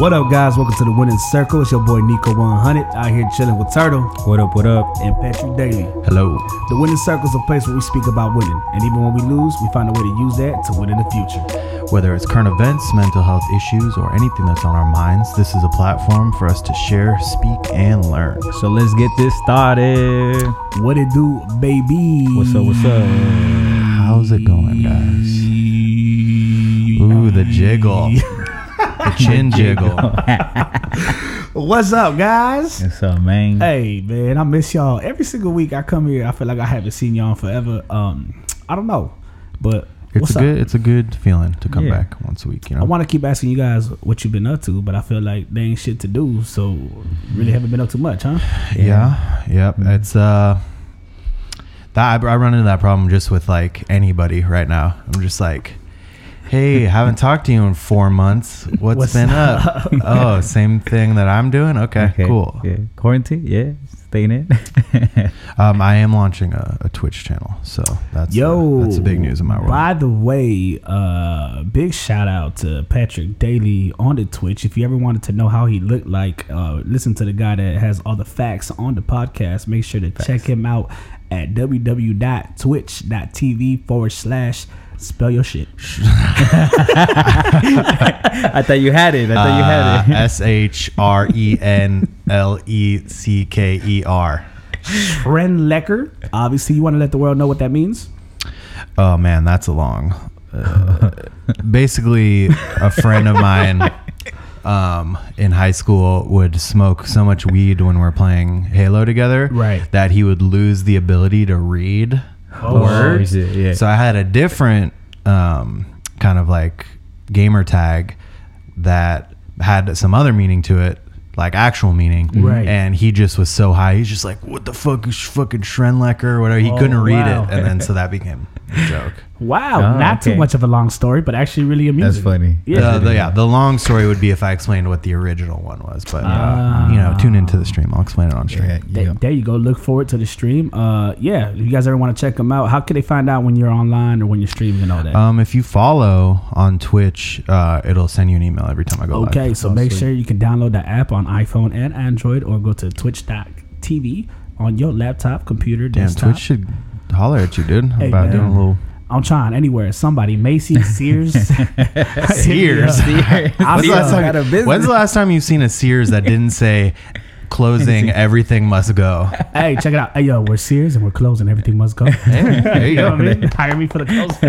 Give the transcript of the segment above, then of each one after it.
What up, guys? Welcome to the Winning Circle. It's your boy Nico 100 out here chilling with Turtle. What up? What up? And Patrick Daly. Hello. The Winning Circle is a place where we speak about winning, and even when we lose, we find a way to use that to win in the future. Whether it's current events, mental health issues, or anything that's on our minds, this is a platform for us to share, speak, and learn. So let's get this started. What it do, baby? What's up? What's up? How's it going, guys? Ooh, the jiggle. The chin jiggle. What's up, guys? What's up, man? Hey, man, I miss y'all. Every single week I come here, I feel like I haven't seen y'all in forever. I don't know, but It's a good feeling to come back once a week. You know, I want to keep asking you guys what you've been up to, but I feel like there ain't shit to do, so really haven't been up to much, huh? Yeah. Yep. It's that I run into that problem just with like anybody right now. I'm just like, hey, haven't talked to you in 4 months. What's been up? Oh, same thing that I'm doing. Okay. Cool. Yeah. Quarantine. Yeah. Staying in. I am launching a Twitch channel, so that's the big news in my world. By the way, big shout out to Patrick Daly on the Twitch. If you ever wanted to know how he looked like, listen to the guy that has all the facts on the podcast. Make sure to check him out at www.twitch.tv/ spell your shit. I thought you had it. SHRENLECKER. Schrenlecker. Obviously, you want to let the world know what that means. Oh man, that's a long. Basically, a friend of mine in high school would smoke so much weed when we're playing Halo together, right, that he would lose the ability to read words. Yeah. So I had a different kind of like gamer tag that had some other meaning to it, like actual meaning. Right. And he just was so high. He's just like, what the fuck is fucking Schrenlecker or whatever. He couldn't read it. And then so that became a joke. Wow. Not too much of a long story, but actually really amusing. That's funny. Yeah. The long story would be if I explained what the original one was. But, tune into the stream. I'll explain it on stream. There you go. Look forward to the stream. If you guys ever want to check them out, how can they find out when you're online or when you're streaming and all that? If you follow on Twitch, it'll send you an email every time I go live. Okay, so make sure you can download the app on iPhone and Android, or go to twitch.tv on your laptop, computer, desktop. Twitch should holler at you, dude. Hey, about man. doing a little... I'm trying anywhere. Somebody, Macy's, Sears. Sears. When's the last time you've seen a Sears that didn't say closing, everything must go? Hey, check it out. Hey, yo, we're Sears and we're closing, everything must go. Hey, there you know go. what I mean? Hire me for the closing.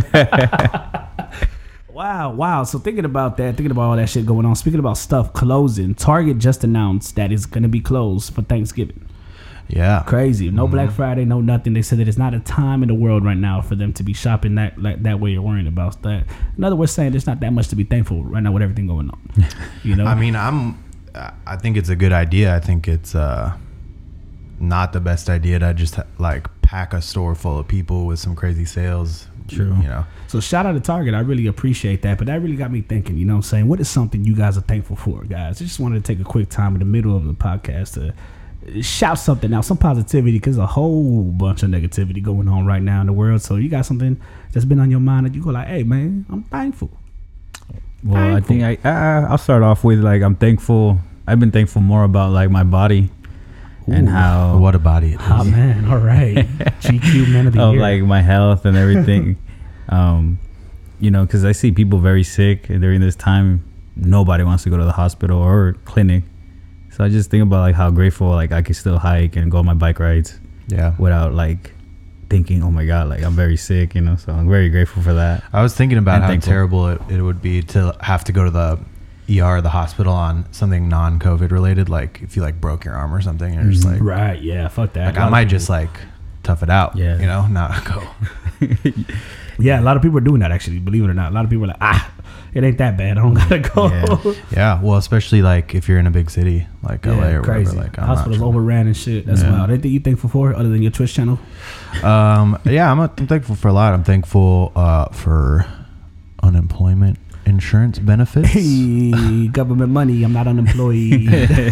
Wow. So thinking about all that shit going on, speaking about stuff closing, Target just announced that it's going to be closed for Thanksgiving. Yeah. Crazy. No Black Friday, no nothing. They said that it's not a time in the world right now for them to be shopping that way or worrying about that. In other words, saying there's not that much to be thankful right now with everything going on. You know? I mean, I think it's a good idea. I think it's not the best idea to just pack a store full of people with some crazy sales. True. You know. So shout out to Target. I really appreciate that. But that really got me thinking, you know what I'm saying? What is something you guys are thankful for, guys? I just wanted to take a quick time in the middle of the podcast to shout something out, some positivity, because a whole bunch of negativity going on right now in the world. So you got something that's been on your mind that you go like, hey man, I'm thankful. Well, I think I'll start off with I'm thankful. I've been thankful more about my body. Ooh, and how what a body it is. Oh man, all right. GQ Man of the Year. My health and everything. Because I see people very sick during this time. Nobody wants to go to the hospital or clinic. So I just think about how grateful I can still hike and go on my bike rides, without thinking, oh my god, I'm very sick, So I'm very grateful for that. I was thinking about how terrible it would be to have to go to the ER or the hospital on something non-COVID related, like if you broke your arm or something, and you're just right, yeah, fuck that. I might just tough it out, not go. Yeah, a lot of people are doing that actually. Believe it or not, a lot of people are it ain't that bad. I don't gotta go. Yeah. Well, especially if you're in a big city like LA or crazy. whatever. Hospitals overran and shit. That's wild. Anything you thankful for other than your Twitch channel? I'm thankful for a lot. I'm thankful for unemployment insurance benefits. Hey, government money. I'm not unemployed.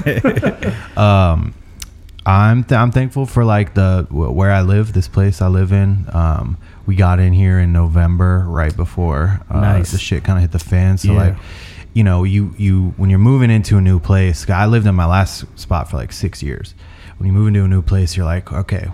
I'm thankful for where I live, this place I live in. We got in here in November, right before the shit kind of hit the fan. So you know, you when you're moving into a new place, I lived in my last spot for like 6 years. When you move into a new place, you're like, okay,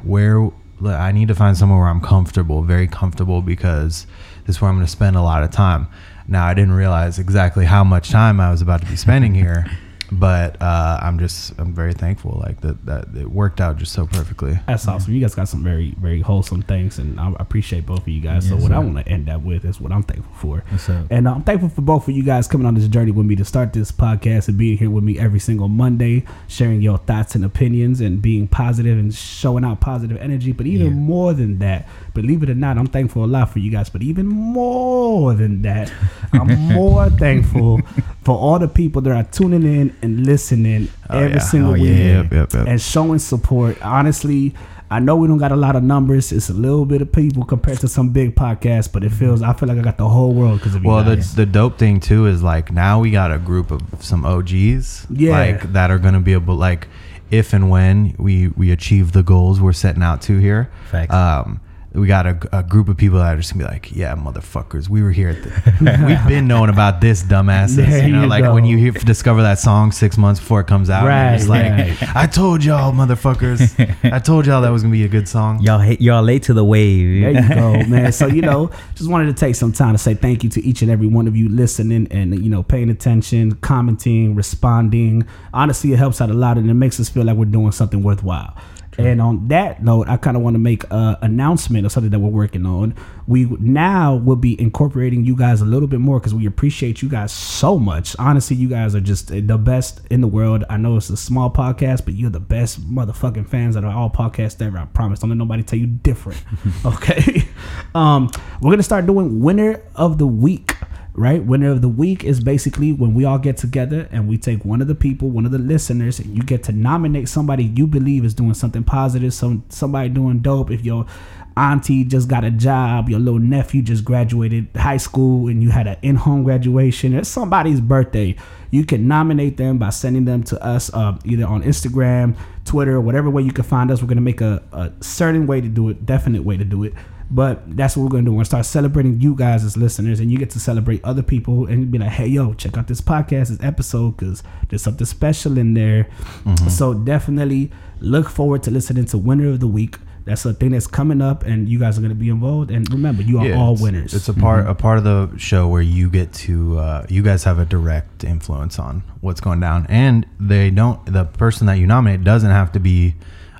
I need to find somewhere where I'm comfortable, very comfortable, because this is where I'm going to spend a lot of time. Now, I didn't realize exactly how much time I was about to be spending here, but I'm very thankful like that it worked out just so perfectly. That's awesome. You guys got some very, very wholesome things, and I appreciate both of you guys. So what I want to end that with is what I'm thankful for. And I'm thankful for both of you guys coming on this journey with me to start this podcast and being here with me every single Monday, sharing your thoughts and opinions and being positive and showing out positive energy. But even more than that, believe it or not, I'm thankful a lot for you guys. But even more than that, I'm more thankful for all the people that are tuning in and listening every single week and showing support. Honestly, I know we don't got a lot of numbers. It's a little bit of people compared to some big podcasts, but I feel like I got the whole world because of you guys. Well, the dope thing too is like now we got a group of some OGs like that are going to be able, like, if and when we achieve the goals we're setting out to here. Facts. We got a group of people that are just gonna be like, yeah, motherfuckers, we were here. We've been knowing about this, dumbasses. You know, like when you discover that song 6 months before it comes out, right? It's like, I told y'all, motherfuckers. I told y'all that was gonna be a good song. Y'all late to the wave. There you go, man. So, you know, just wanted to take some time to say thank you to each and every one of you listening and, you know, paying attention, commenting, responding. Honestly, it helps out a lot, and it makes us feel like we're doing something worthwhile. And on that note, I kind of want to make an announcement of something that we're working on. We now will be incorporating you guys a little bit more because we appreciate you guys so much. Honestly, you guys are just the best in the world. I know it's a small podcast, but you're the best motherfucking fans that are all podcasts ever. I promise. Don't let nobody tell you different. Okay. We're going to start doing Winner of the Week. Right? Winner of the Week is basically when we all get together and we take one of the people, one of the listeners, and you get to nominate somebody you believe is doing something positive, somebody doing dope. If your auntie just got a job, your little nephew just graduated high school and you had an in-home graduation, it's somebody's birthday, you can nominate them by sending them to us either on Instagram, Twitter, whatever way you can find us. We're going to make a certain way to do it, definite way to do it. But that's what we're going to do. We're going to start celebrating you guys as listeners, and you get to celebrate other people and be like, hey, yo, check out this podcast, this episode, because there's something special in there. Mm-hmm. So definitely look forward to listening to Winner of the Week. That's a thing that's coming up, and you guys are going to be involved. And remember, you are all winners. It's a part of the show where you get to, you guys have a direct influence on what's going down. And the person that you nominate doesn't have to be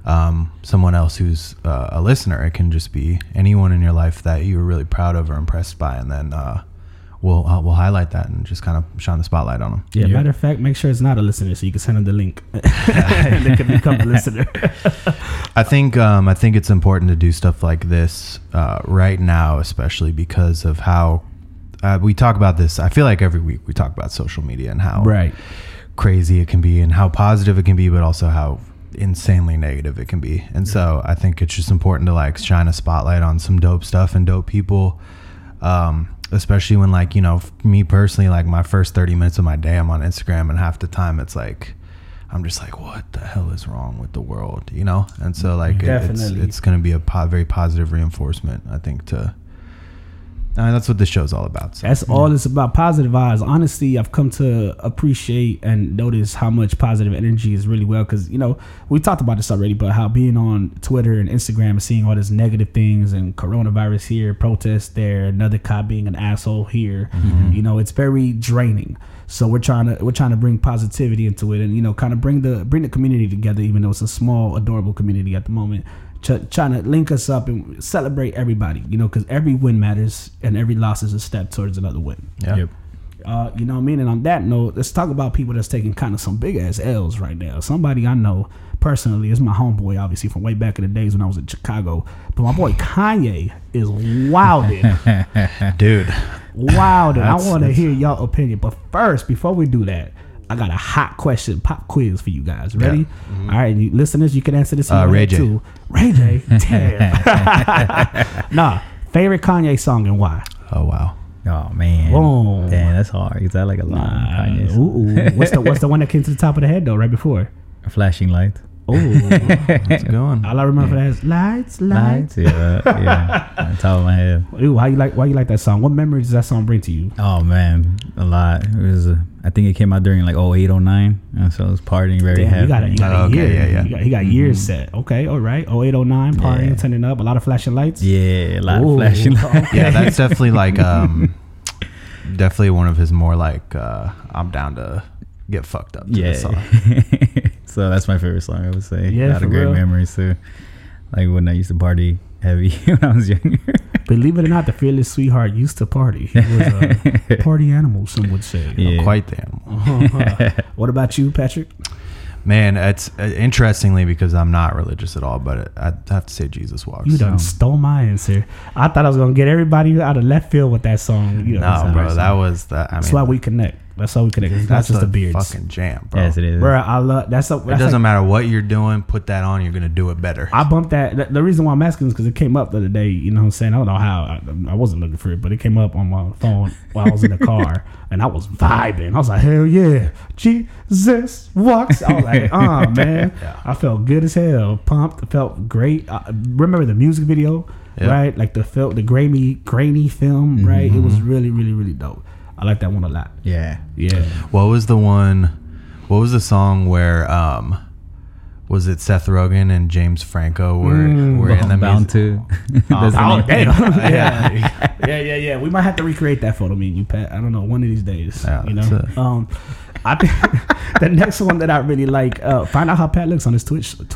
someone else who's a listener. It can just be anyone in your life that you were really proud of or impressed by, and then we'll highlight that and just kind of shine the spotlight on them. Yeah, matter of fact, make sure it's not a listener so you can send them the link and they can become a listener. I think it's important to do stuff like this right now, especially because of how we talk about this. I feel like every week we talk about social media and how crazy it can be and how positive it can be, but also how insanely negative it can be. And so I think it's just important to like shine a spotlight on some dope stuff and dope people, especially when, like, you know, me personally, like my first 30 minutes of my day I'm on Instagram, and half the time it's like I'm just like, what the hell is wrong with the world, you know? And so like it's going to be a very positive reinforcement, I think, that's what this show's all about. So. That's all it's about, positive vibes. Honestly, I've come to appreciate and notice how much positive energy is really well, because, you know, we talked about this already, but how being on Twitter and Instagram and seeing all these negative things and coronavirus here, protests there, another cop being an asshole here, you know, it's very draining. So we're trying to bring positivity into it, and, you know, kind of bring the community together, even though it's a small, adorable community at the moment. Trying to link us up and celebrate everybody, you know, because every win matters and every loss is a step towards another win. Yeah. Yep. You know what I mean? And on that note, let's talk about people that's taking kind of some big ass L's right now. Somebody I know personally is my homeboy, obviously, from way back in the days when I was in Chicago. But my boy Kanye is wilding. Dude. Wilding. I want to hear y'all opinion. But first, before we do that, I got a hot question, pop quiz for you guys. Ready? Yeah. Mm-hmm. All right, you listeners, you can answer this Ray J. too. Ray J. Damn. Nah, favorite Kanye song and why? Oh wow. Oh man. Boom. Damn, that's hard. Cause I like a lot of Kanye songs. What's the one that came to the top of the head though? Right before. Flashing Light. Oh, that's going. All I remember is lights. Yeah, on top of my head. Ooh, why you like that song? What memories does that song bring to you? Oh man, a lot. It was I think it came out during like 08, 09. And so I was partying very heavy. You got a year. Yeah. He got years set. Okay, all right. 08, 09, partying, turning up, a lot of flashing lights. Yeah, a lot of flashing lights. Yeah, that's definitely like definitely one of his more like I'm down to get fucked up. Yeah. Song. So that's my favorite song, I would say. Yeah, a lot of great memories too. Like when I used to party heavy when I was younger. Believe it or not, the Fearless Sweetheart used to party. He was a party animal, some would say. Yeah. Quite the animal. What about you, Patrick? Man, it's interestingly because I'm not religious at all, but I'd have to say Jesus Walks. You done stole my answer. I thought I was gonna get everybody out of left field with that song. You know, No, bro, that was that. I mean, that's why we connect. That's how we connect. It's not that's just a the beards. fucking jam, bro. Yes, it is. Bro, I love that's. It doesn't matter what you're doing. Put that on. You're gonna do it better. I bumped that. The reason why I'm asking is because it came up the other day. You know what I'm saying? I don't know how. I wasn't looking for it, but it came up on my phone while I was in the car, and I was vibing. I was like, hell yeah, Jesus walks. I was like, man, Yeah. I felt good as hell, pumped, felt great. I remember the music video, right? Like the grainy film, right? It was really, really, really dope. I like that one a lot. Yeah. Yeah. What was the one? What was the song where was it Seth Rogen and James Franco were in the Bound music? to. That's the Oh, name. damn. Yeah. yeah. We might have to recreate that photo, me and you, Pat. I don't know, one of these days. Yeah, you that's know? it. I think the next one that I really like, find out how Pat looks on his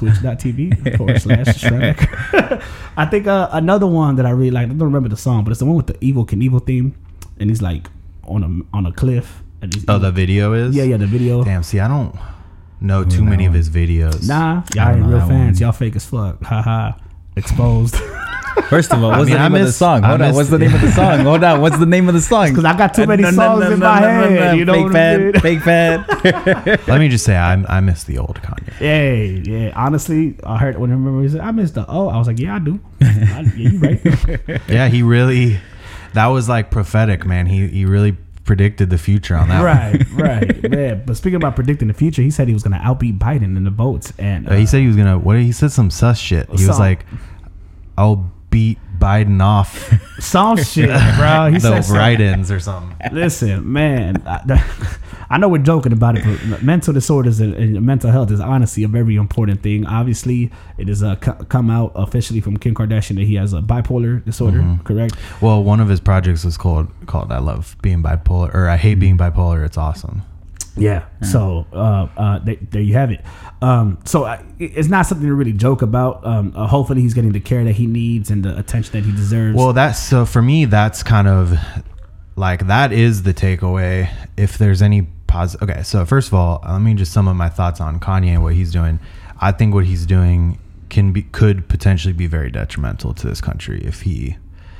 twitch.tv/Shrek. I think another one that I really like, I don't remember the song, but it's the one with the Evil Knievel theme. And he's like on a cliff. And he's The video is. Yeah, the video. Damn. See, I don't know too many of his videos. Nah, I y'all don't ain't know real that fans. one. Y'all fake as fuck. Haha. Exposed. First of all, what's mean, the I name of the missed- song? I Hold on, missed- what's the name of the song? Hold on, what's the name of the song? Because I got too many songs in my head. You know fake what I mean? fan, fake fan. Let me just say, I miss the old Kanye. Yeah. Honestly, I heard when I remember he said, I missed the I was like, yeah, I do. Yeah, you right. Yeah, he really. That was like prophetic, man. He really predicted the future on that. right. Man. But speaking about predicting the future, he said he was going to outbeat Biden in the votes. And He said he was gonna. He said some sus shit. He was Some- like, "I'll beat Biden off some shit, bro. He the said something. write-ins or something." Listen, man, I know we're joking about it, but mental disorders and mental health is honestly a very important thing. Obviously, it has come out officially from Kim Kardashian that he has a bipolar disorder, correct? Well, one of his projects was called "I Love Being Bipolar" or "I Hate Being Bipolar." It's awesome. Yeah. So there you have it. So it's not something to really joke about. Hopefully, he's getting the care that he needs and the attention that he deserves. Well, that's so for me. That's kind of like that is the takeaway. If there's any positive, okay. So first of all, let me just sum up my thoughts on Kanye and what he's doing. I think what he's doing could potentially be very detrimental to this country if he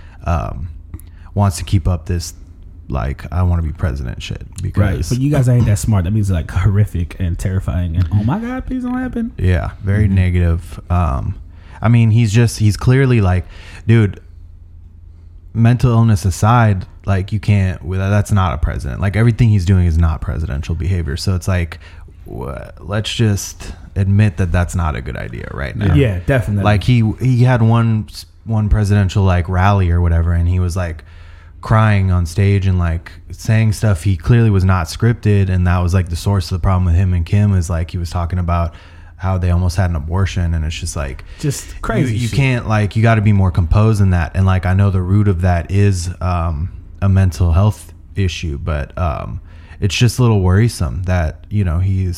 wants to keep up this like I want to be president shit. Because right, but you guys ain't that smart. That means like horrific and terrifying. And oh my God, please don't happen. yeah, very negative. I mean, he's clearly like, dude. Mental illness aside, like you can't. That's not a president. Like everything he's doing is not presidential behavior. So it's like, let's just admit that that's not a good idea right now. Yeah, definitely. Like he had one presidential like rally or whatever, and he was like crying on stage and like saying stuff he clearly was not scripted, and that was like the source of the problem with him and Kim is like he was talking about how they almost had an abortion, and it's just like just crazy. You shit. can't like you got to be more composed than that, and like I know the root of that is a mental health issue, but it's just a little worrisome that he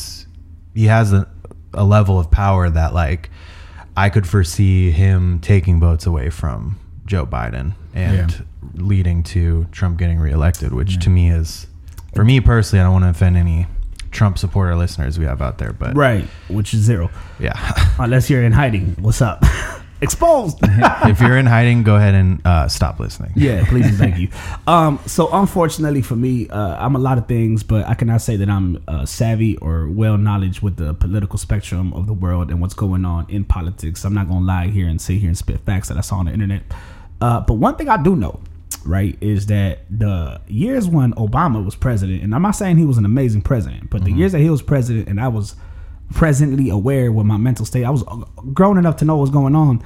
has a level of power that like I could foresee him taking votes away from Joe Biden and leading to Trump getting reelected, which to me is, for me personally, I don't want to offend any Trump supporter listeners we have out there, but right, which is zero. Yeah. Unless you're in hiding. What's up? Exposed. If you're in hiding, go ahead and stop listening. Yeah, please and thank you. So unfortunately for me, I'm a lot of things, but I cannot say that I'm savvy or well knowledge with the political spectrum of the world and what's going on in politics. I'm not gonna lie here and sit here and spit facts that I saw on the internet. But one thing I do know, right, is that the years when Obama was president, and I'm not saying he was an amazing president, but the years that he was president and I was presently aware with my mental state, I was grown enough to know what's going on.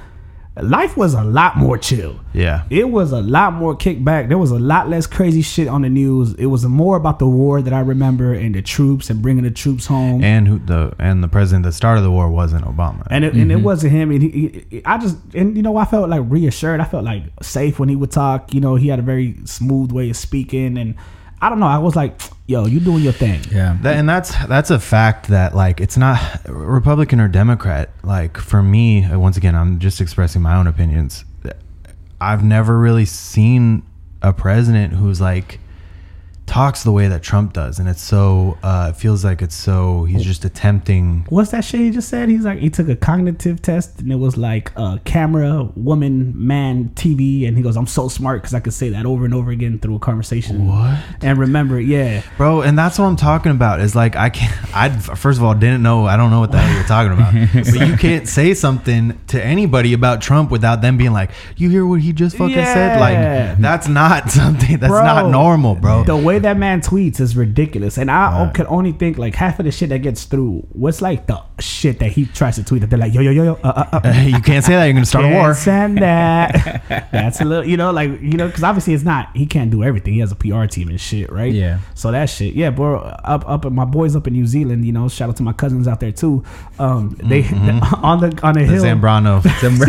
life was a lot more chill. Yeah. It was a lot more kickback. There was a lot less crazy shit on the news. It was more about the war that I remember, and the troops, and bringing the troops home. And the president that started the war wasn't Obama. And it wasn't him. And I felt like reassured. I felt like safe when he would talk. You know, he had a very smooth way of speaking, and I don't know. I was like, yo, you doing your thing. Yeah. That's a fact that, like, it's not Republican or Democrat. Like, for me, once again, I'm just expressing my own opinions. I've never really seen a president who's like talks the way that Trump does, and it's so it feels like it's so he's just attempting. What's that shit he just said? He's like, he took a cognitive test, and it was like camera, woman, man, TV, and he goes, I'm so smart because I could say that over and over again through a conversation. What? And remember it, yeah, bro. And that's what I'm talking about. Is like I first of all didn't know. I don't know what the hell you're talking about. But you can't say something to anybody about Trump without them being like, you hear what he just fucking said? Like, that's not something that's not normal, bro. The way that man tweets is ridiculous, and I could only think like half of the shit that gets through. What's like the shit that he tries to tweet that they're like, yo, you can't say that. You're gonna start a war. Send that. That's a little, because obviously it's not. He can't do everything. He has a PR team and shit, right? Yeah. So that shit, yeah, bro. Up my boys up in New Zealand. Shout out to my cousins out there too. They on the hill. Zambrano.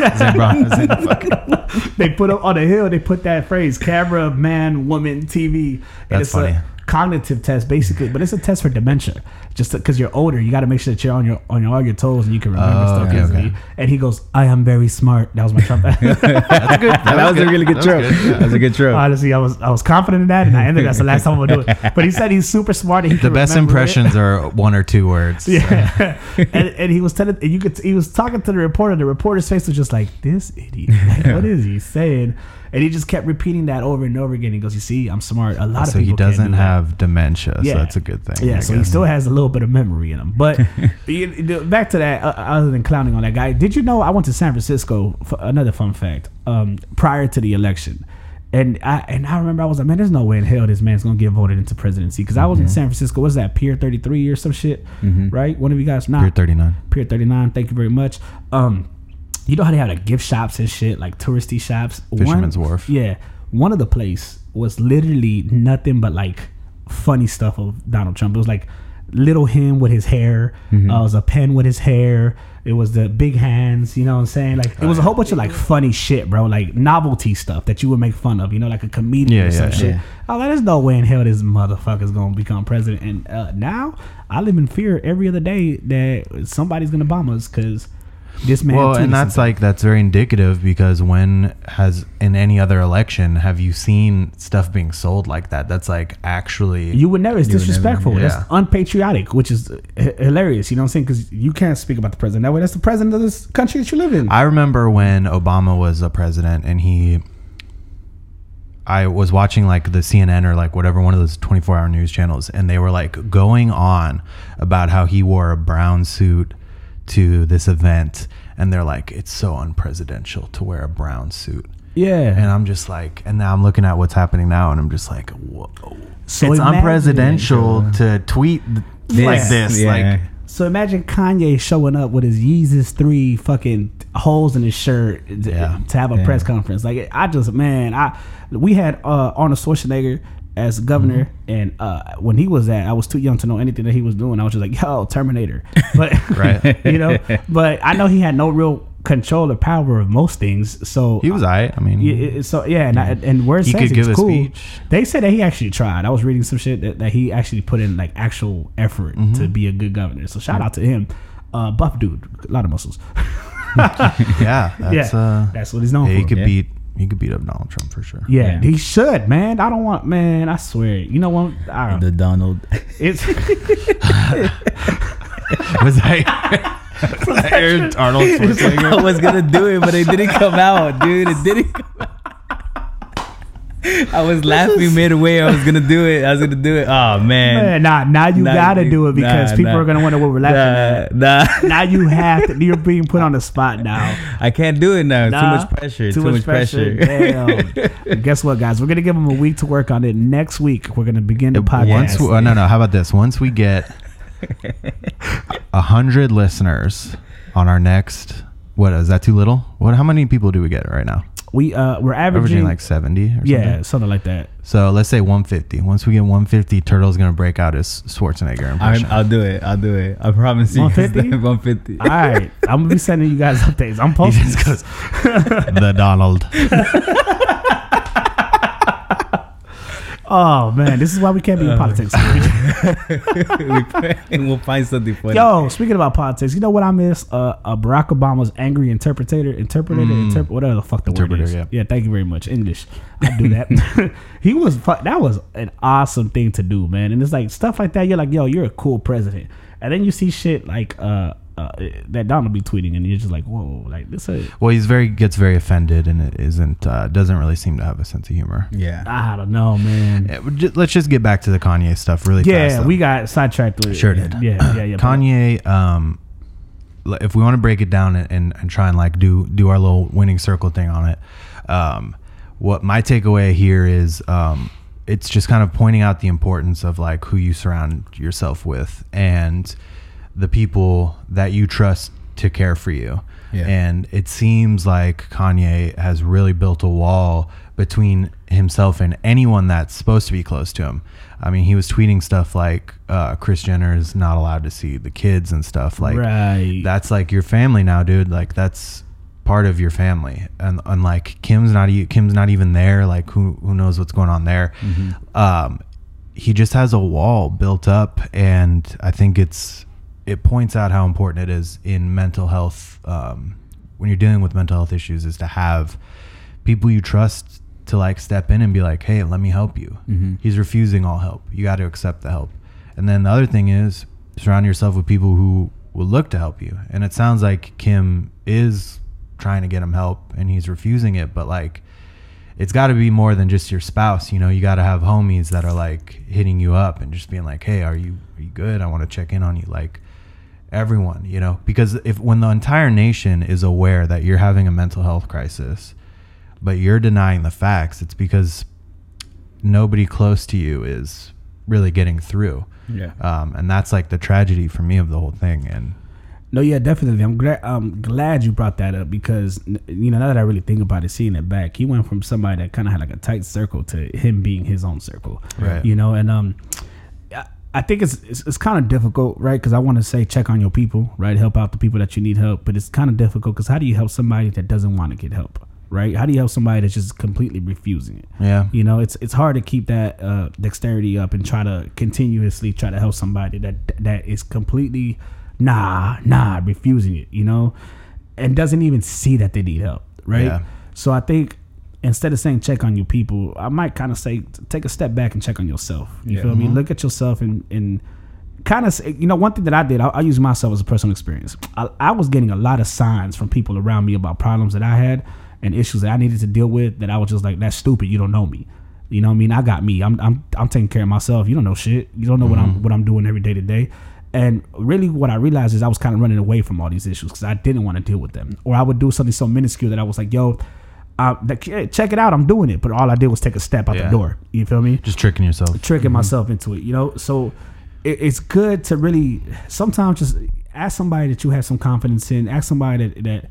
They put up on the hill. They put that phrase: camera, man, woman, TV. And That's funny. Cognitive test basically, but it's a test for dementia. Just because you're older, you got to make sure that you're on all your toes and you can remember stuff easily. Okay. And he goes, "I am very smart." That was my Trump. That's good. That was a really good trope. That was a good trope. Honestly, I was confident in that, and I ended. That's the last time I'm gonna do it. But he said he's super smart. And he the best impressions are one or two words. Yeah, and he was telling, and he was talking to the reporter. The reporter's face was just like, "This idiot. Like, what is he saying?" And he just kept repeating that over and over again. He goes, "You see, I'm smart. A lot of people." So he doesn't have dementia. So that's a good thing. Yeah. So he still has a little bit of memory in him. But back to that. Other than clowning on that guy, did you know I went to San Francisco? For another fun fact. Prior to the election, and I remember I was like, man, there's no way in hell this man's gonna get voted into presidency, because I was in San Francisco. What's that? Pier 33 or some shit, right? One of you guys? Not Pier 39. Pier 39. Thank you very much. You know how they have like gift shops and shit, like touristy shops? Fisherman's Wharf. Yeah. One of the place was literally nothing but like funny stuff of Donald Trump. It was like little him with his hair. It was a pen with his hair. It was the big hands, you know what I'm saying? Like, it was a whole bunch of like funny shit, bro. Like novelty stuff that you would make fun of, like a comedian or some shit. Oh, there's no way in hell this motherfucker's gonna become president. And now I live in fear every other day that somebody's gonna bomb us because this man. Well, and that's very indicative, because when has in any other election have you seen stuff being sold like that? That's like actually you would never. It's disrespectful. Yeah. That's unpatriotic, which is hilarious. You know what I'm saying? Because you can't speak about the president that way. That's the president of this country that you live in. I remember when Obama was a president, and I was watching like the CNN or like whatever, one of those 24-hour news channels, and they were like going on about how he wore a brown suit to this event, and they're like, it's so unpresidential to wear a brown suit. Yeah. And I'm just like, and now I'm looking at what's happening now, and I'm just like, whoa. So it's unpresidential to tweet like this. Yeah. Like, so imagine Kanye showing up with his Yeezus 3 fucking holes in his shirt to have a press conference. Like, we had Arnold Schwarzenegger as governor, and when he was I was too young to know anything that he was doing. I was just like, yo, Terminator. But right. But I know he had no real control or power of most things. So he was I mean, and where it he says could give a cool, speech. They said that he actually tried. I was reading some shit that he actually put in like actual effort to be a good governor. So shout out to him. Buff dude, a lot of muscles. That's what he's known for. He could beat up Donald Trump for sure. Yeah, he should, man. I swear. You know what? The Donald. It's was that Arnold Schwarzenegger? I was gonna do it, but it didn't come out, dude. It didn't come out. I was laughing midway. I was gonna do it. Oh man. Now you gotta do it, because people are gonna wonder what we're laughing at. Now you have to. You're being put on the spot now. I can't do it now. Too much pressure. Damn. Guess what, guys? We're gonna give them a week to work on it. Next week we're gonna begin the podcast. How about this? Once we get 100 listeners on our next What is that too little? How many people do we get right now? We're averaging like 70 or something. Yeah, something like that. So let's say 150. Once we get 150, Turtle's gonna break out his Schwarzenegger impression. I'll do it. I promise you. 150? 150. All right, I'm gonna be sending you guys updates. I'm posting. He just goes, the Donald. Oh man, this is why we can't be in politics. We'll find something funny. Yo, speaking about politics, you know what I miss? Barack Obama's angry interpreter, whatever the fuck the word is. Yeah, thank you very much. English, I do that. That was an awesome thing to do, man. And it's like stuff like that. You're like, yo, you're a cool president. And then you see shit like that Donald be tweeting, and you're just like, whoa, like this. Well, gets very offended, and it doesn't really seem to have a sense of humor. Yeah, I don't know, man. Let's just get back to the Kanye stuff really fast. Yeah, we got sidetracked with it. Sure did. Yeah. Kanye, if we want to break it down and try and like do our little winning circle thing on it, what my takeaway here is, it's just kind of pointing out the importance of like who you surround yourself with and the people that you trust to care for you. Yeah. And it seems like Kanye has really built a wall between himself and anyone that's supposed to be close to him. I mean, he was tweeting stuff like Kris Jenner is not allowed to see the kids and stuff. Like, right. That's like your family now, dude. Like, that's part of your family. And like Kim's not even there. Like, who knows what's going on there? Mm-hmm. He just has a wall built up, and I think it points out how important it is in mental health, when you're dealing with mental health issues, is to have people you trust to like step in and be like, hey, let me help you. Mm-hmm. He's refusing all help. You got to accept the help. And then the other thing is surround yourself with people who will look to help you. And it sounds like Kim is trying to get him help and he's refusing it, but like, it's got to be more than just your spouse. You know, you got to have homies that are like hitting you up and just being like, hey, are you good? I want to check in on you. Like, everyone, you know, because when the entire nation is aware that you're having a mental health crisis, but you're denying the facts, it's because nobody close to you is really getting through. Yeah. And that's like the tragedy for me of the whole thing. And no, yeah, definitely. I'm glad you brought that up because, you know, now that I really think about it, seeing it back, he went from somebody that kind of had like a tight circle to him being his own circle. Right. You know, and I think it's kind of difficult, right? Because I want to say check on your people, right? Help out the people that you need help. But it's kind of difficult because how do you help somebody that doesn't want to get help, right? How do you help somebody that's just completely refusing it? Yeah. You know, it's hard to keep that dexterity up and try to continuously try to help somebody that is completely refusing it, you know, and doesn't even see that they need help, right? Yeah. So I think instead of saying check on your people, I might kind of say take a step back and check on yourself. You feel me? Look at yourself and kind of, you know, one thing that I did, I use myself as a personal experience. I was getting a lot of signs from people around me about problems that I had and issues that I needed to deal with that I was just like, that's stupid. You don't know me. You know what I mean? I got me. I'm taking care of myself. You don't know shit. You don't know what I'm doing every day to day. And really what I realized is I was kind of running away from all these issues because I didn't want to deal with them. Or I would do something so minuscule that I was like, yo, check it out, I'm doing it. But all I did was take a step out the door. You feel me? Just tricking yourself. Tricking myself into it, you know? So it's good to really sometimes just ask somebody that you have some confidence in. Ask somebody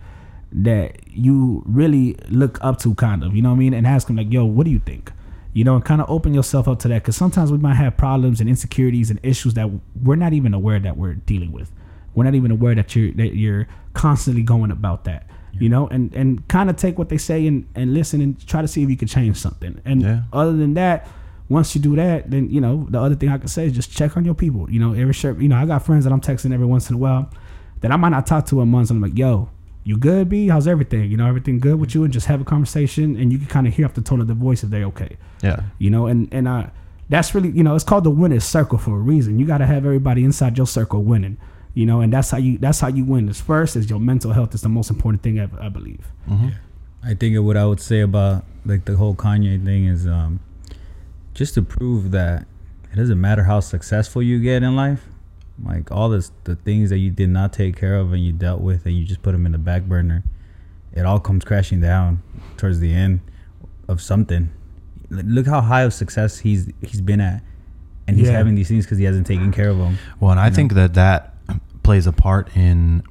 that you really look up to, kind of, you know what I mean? And ask them like, yo, what do you think? You know, and kind of open yourself up to that, because sometimes we might have problems and insecurities and issues that we're not even aware that we're dealing with. We're not even aware that you're constantly going about that, you know, and kind of take what they say and listen and try to see if you can change something. And other than that, once you do that, then, you know, the other thing I can say is just check on your people. You know, I got friends that I'm texting every once in a while that I might not talk to in months. And I'm like, yo, you good, B? How's everything? You know, everything good with you? And just have a conversation, and you can kind of hear off the tone of the voice if they're okay. Yeah. You know, and that's really, you know, it's called the winner's circle for a reason. You got to have everybody inside your circle winning, you know, and that's how you win. Is first is your mental health is the most important thing I believe. Mm-hmm. Yeah. I think what I would say about like the whole Kanye thing is just to prove that it doesn't matter how successful you get in life. Like all the things that you did not take care of and you dealt with and you just put them in the back burner, it all comes crashing down towards the end of something. Look how high of success he's been at, and he's having these things because he hasn't taken care of them. Well, and I think that plays a part in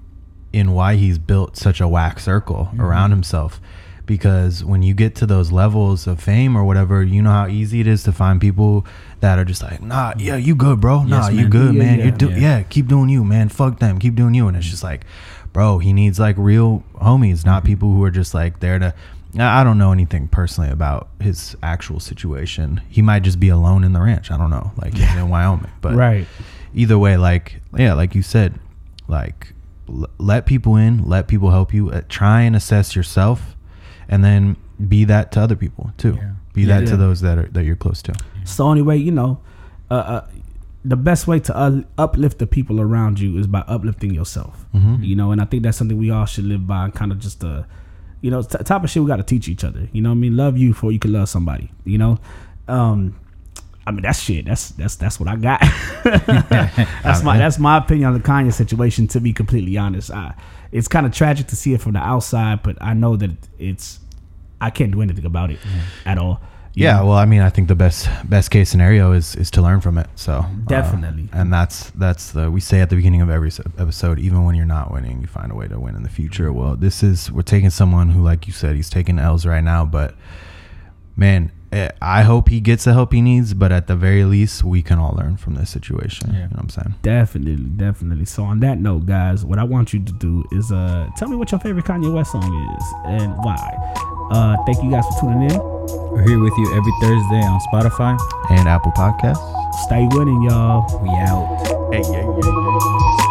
in why he's built such a whack circle around himself. Because when you get to those levels of fame or whatever, you know how easy it is to find people that are just like, nah, yeah, you good, bro. Nah, Yes, you man. good, man. Yeah. You keep doing you, man. Fuck them, keep doing you. And it's just like, bro, he needs like real homies, not people who are just like there to. I don't know anything personally about his actual situation. He might just be alone in the ranch. I don't know, like he's in Wyoming. But Right. either way, like, yeah, like you said, like let people in, let people help you. Try and assess yourself, and then be that to other people too. Yeah. Be that to those that you're close to. It's the only way, you know, the best way to uplift the people around you is by uplifting yourself. You know, and I think that's something we all should live by, kind of just you know, type of shit we got to teach each other. You know what I mean? Love you before you can love somebody, you know? I mean, that's shit. That's what I got. That's my opinion on the Kanye situation, to be completely honest. It's kind of tragic to see it from the outside, but I know that I can't do anything about it at all. You know? Well, I mean, I think the best case scenario is to learn from it. So Definitely. and that's we say at the beginning of every episode, even when you're not winning, you find a way to win in the future. Well, we're taking someone who, like you said, he's taking L's right now, but man, I hope he gets the help he needs, but at the very least, we can all learn from this situation. Yeah. You know what I'm saying? Definitely. So on that note, guys, what I want you to do is tell me what your favorite Kanye West song is and why. Thank you guys for tuning in. We're here with you every Thursday on Spotify. And Apple Podcasts. Stay winning, y'all. We out. Hey.